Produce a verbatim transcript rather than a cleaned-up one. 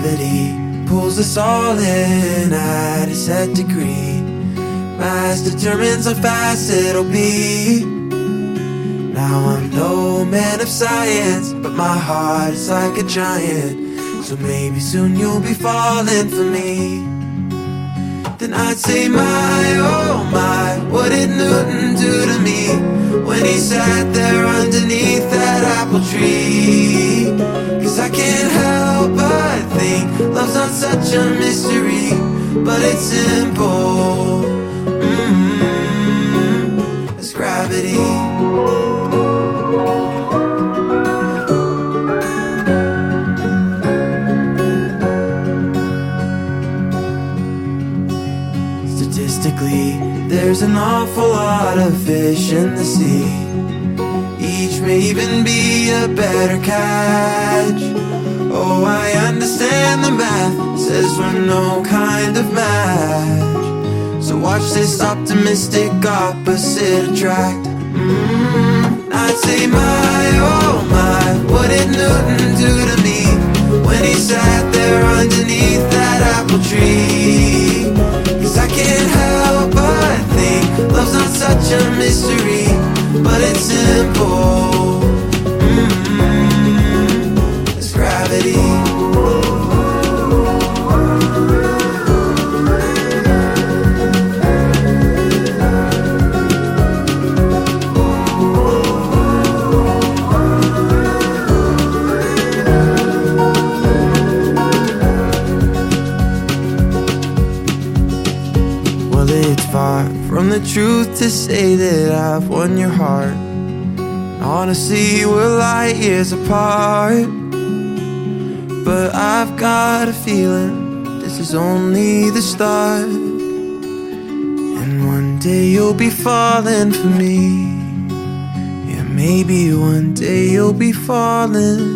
gravity pulls us all in at a set degree. Mass determines how fast it'll be. Now I'm no man of science, but my heart is like a giant. So maybe soon you'll be falling for me. Then I'd say, my, oh my, what did Newton do to me when he sat there underneath that apple tree? Cause I can't help but think love's not such a mystery, but it's simple, mm-hmm, as gravity. Statistically, there's an awful lot of fish in the sea. Each may even be a better catch. Oh, I understand the math says we're no kind of match. So watch this optimistic opposite attract. mm-hmm. I'd say, my, oh my, what did Newton do to me when he sat there underneath that apple tree? Cause I can't help but think love's not such a mystery, but it's simple, mm-hmm, it's gravity. It's far from the truth to say that I've won your heart. Honestly, we're light years apart, but I've got a feeling this is only the start. And one day you'll be falling for me. Yeah, maybe one day you'll be falling